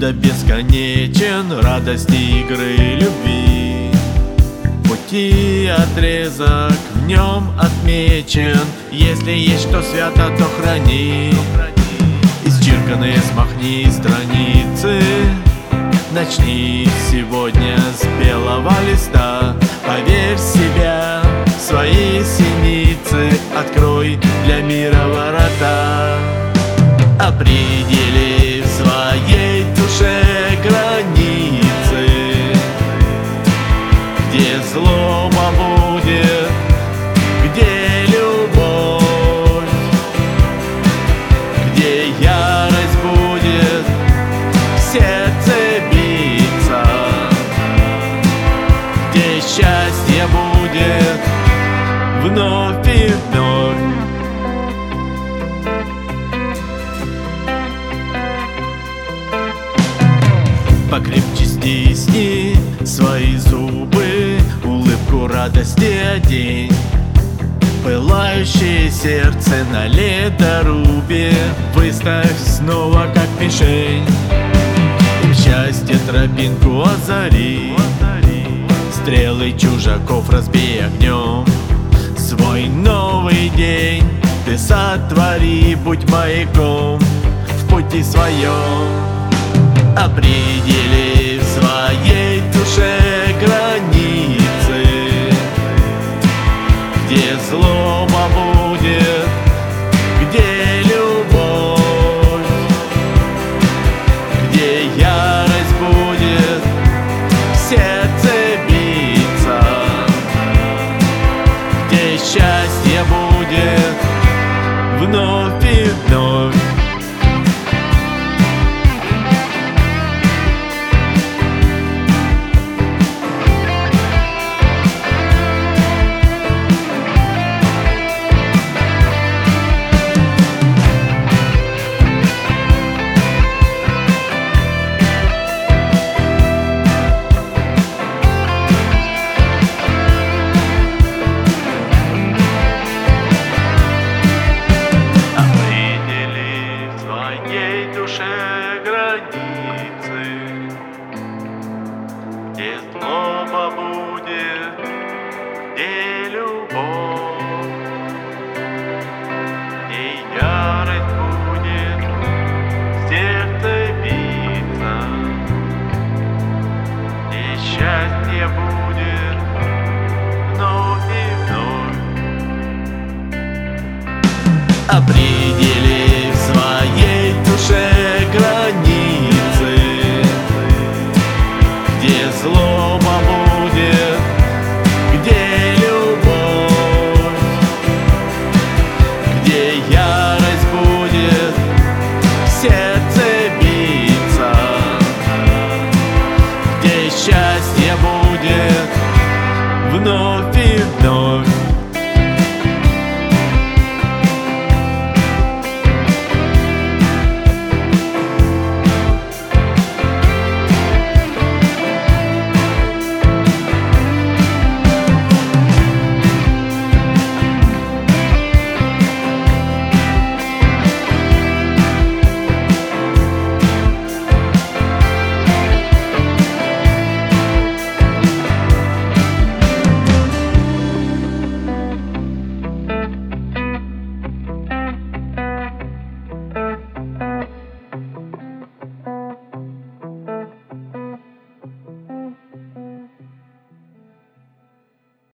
да бесконечен радости игры любви. Пути отрезок в нем отмечен, если есть что свято, то храни. Исчерканные смахни страницы, начни сегодня с белого листа. Поверь в себя, в свои синицы, открой для мира ворота. Определи в своей душе границы, где злоба будет, где любовь, где ярость будет в сердце биться, где счастье будет вновь и вновь. Покрепче стисни свои зубы, улыбку радости одень. Пылающее сердце на ледорубе выставь снова как мишень. Им счастье тропинку озари, стрелы чужаков разбей огнем. Свой новый день ты сотвори, будь маяком в пути своем. Определи в своей душе границы, где злоба будет, где любовь, где ярость будет в сердце биться, где счастье будет вновь и вновь. Границы, где злоба будет, где любовь, где ярость будет в сердце биться, где счастье будет вновь и вновь. Определи в своей душе границы, где злоба будет, где любовь, где ярость будет в сердце биться, где счастье будет вновь и вновь.